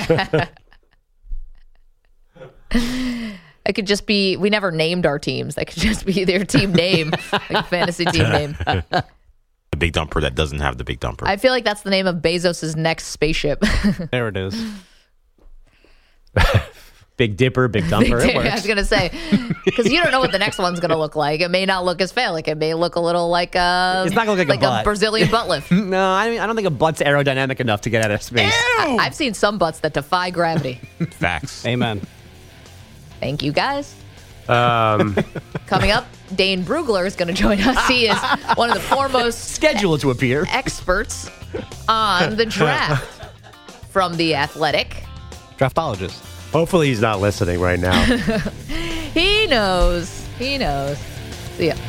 It could just be, we never named our teams. That could just be their team name, like fantasy team name. The Big Dumper that doesn't have the Big Dumper. I feel like that's the name of Bezos' next spaceship. There it is. Big Dipper, Big Dumper. It works. I was going to say, because you don't know what the next one's going to look like. It may not look as phallic. It may look a little like a, it's not going to look like a butt. Brazilian butt lift. No, I mean, I don't think a butt's aerodynamic enough to get out of space. I've seen some butts that defy gravity. Facts. Amen. Thank you, guys. Coming up, Dane Brugler is going to join us. He is one of the foremost scheduled to appear experts on the draft from The Athletic. Draftologist. Hopefully he's not listening right now. He knows. See ya.